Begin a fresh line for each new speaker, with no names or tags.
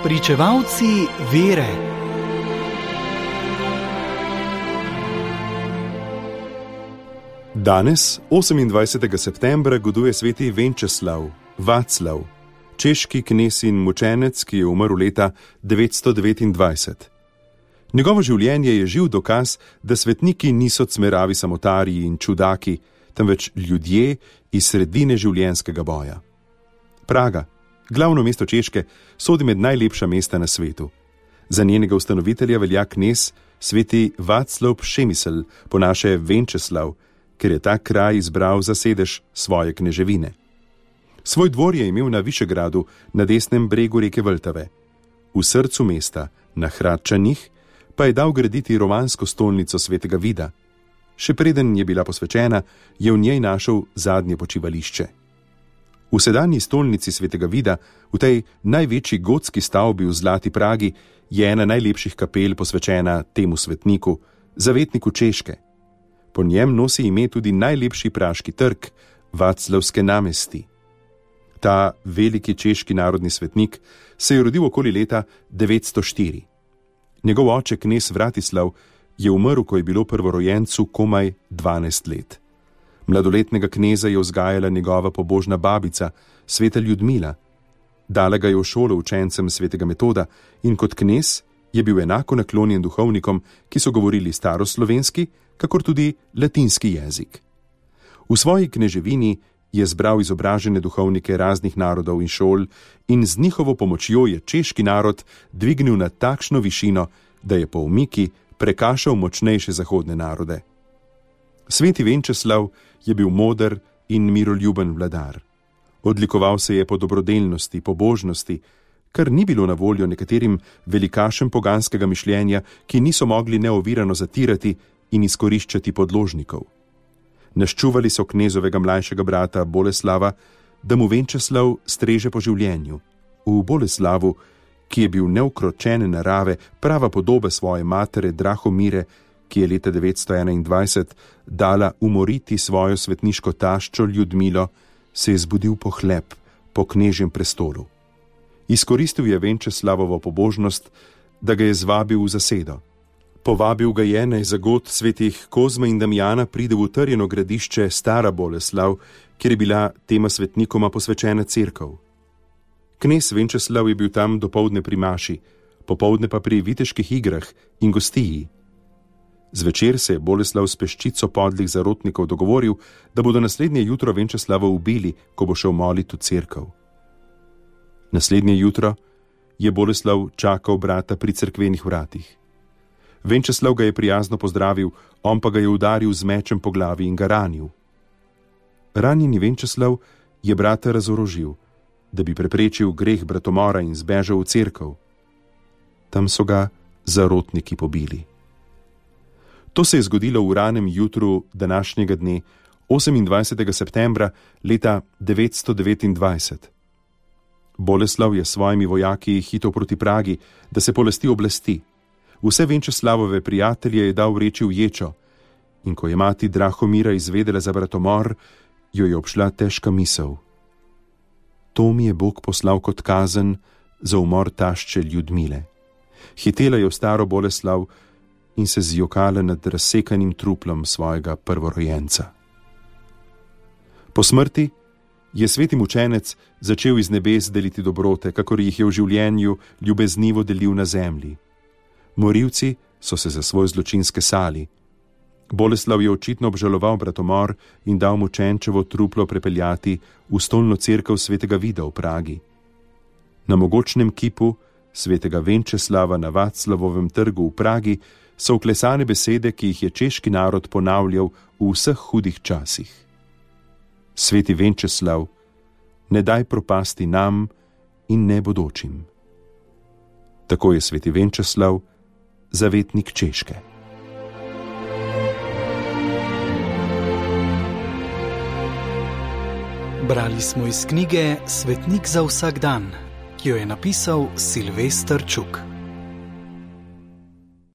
Pričevalci vere.
Danes, 28. septembra, goduje sveti Venčeslav, Vaclav, češki knez in mučenec, ki je umrl leta 929. Njegovo življenje je živ dokaz, da svetniki niso cmeravi samotarji in čudaki, temveč ljudje iz sredine življenjskega boja. Praga, glavno mesto Češke, sodi med najlepša mesta na svetu. Za njenega ustanovitelja velja knez sveti Vaclav Přemysl, po naše Venčeslav, ker je ta kraj izbral za sedež svoje kneževine. Svoj dvor je imel na Višegradu, na desnem bregu reke Vltave. V srcu mesta, na Hradčanih, pa je dal graditi romansko stolnico svetega Vida. Še preden je bila posvečena, je v njej našel zadnje počivališče. V sedanji stolnici svetega Vida, v tej največji gotski stavbi v Zlati Pragi, je ena najlepših kapel posvečena temu svetniku, zavetniku Češke. Po njem nosi ime tudi najlepši praški trg, Vaclavske namesti. Ta veliki češki narodni svetnik se je rodil okoli leta 904. Njegov oče, knez Vratislav, je umrl, ko je bilo prvorojencu komaj 12 let. Mladoletnega kneza je vzgajala njegova pobožna babica, sveta Ljudmila. Dala ga je v šolo učencem svetega Metoda in kot knez je bil enako naklonjen duhovnikom, ki so govorili staroslovenski, kakor tudi latinski jezik. V svoji kneževini je zbral izobražene duhovnike raznih narodov in šol in z njihovo pomočjo je češki narod dvignil na takšno višino, da je po umiki prekašal močnejše zahodne narode. Sveti Venčeslav je bil moder in miroljuben vladar. Odlikoval se je po dobrodelnosti, pobožnosti, kar ni bilo na voljo nekaterim velikašem poganskega mišljenja, ki niso mogli neovirano zatirati in izkoriščati podložnikov. Naščuvali so knezovega mlajšega brata Boleslava, da mu Venčeslav streže po življenju. V Boleslavu, ki je bil neukročene narave, prava podoba svoje matere Drahomire, ki je leta 921 dala umoriti svojo svetniško taščo Ljudmilo, se je zbudil pohlep po knežjem prestolu. Izkoristil je Venčeslavovo pobožnost, da ga je zvabil v zasedo. Povabil ga je, naj za god svetih Kozma in Damjana pride v utrjeno gradišče Stara Boleslav, kjer je bila tema svetnikoma posvečena cerkev. Knez Venčeslav je bil tam dopoldne pri maši, popoldne pa pri viteških igrah in gostiji. Zvečer se je Boleslav s peščico podlih zarotnikov dogovoril, da bodo naslednje jutro Venčeslava ubili, ko bo šel molit v cerkev. Naslednje jutro je Boleslav čakal brata pri cerkvenih vratih. Venčeslav ga je prijazno pozdravil, on pa ga je udaril z mečem po glavi in ga ranil. Ranjeni Venčeslav je brata razorožil, da bi preprečil greh bratomora in zbežal v cerkev. Tam so ga zarotniki pobili. To se je zgodilo v ranem jutru današnjega dne, 28. septembra leta 929. Boleslav je s svojimi vojaki hitel proti Pragi, da se polasti oblasti. Vse Venčeslavove prijatelje je dal vreči v ječo in ko je mati Drahomira izvedela za bratomor, jo je obšla težka misel. To mi je Bog poslal kot kazen za umor tašče Ljudmile. Hitela je v staro Boleslav in se zjokala nad razsekanim truplom svojega prvorojenca. Po smrti je sveti mučenec začel iz nebes deliti dobrote, kakor jih je v življenju ljubeznivo delil na zemlji. Morilci so se za svoj zločin skesali. Boleslav je očitno obžaloval bratomor in dal mučenčevo truplo prepeljati v stolno cerkev svetega Vida v Pragi. Na mogočnem kipu svetega Venčeslava na Vaclavovem trgu v Pragi so vklesane besede, ki jih je češki narod ponavljal v vseh hudih časih. Sveti Venčeslav, ne daj propasti nam in ne bodočim. Tako je sveti Venčeslav, zavetnik Češke.
Brali smo iz knjige Svetnik za vsak dan, ki jo je napisal Silvester Čuk.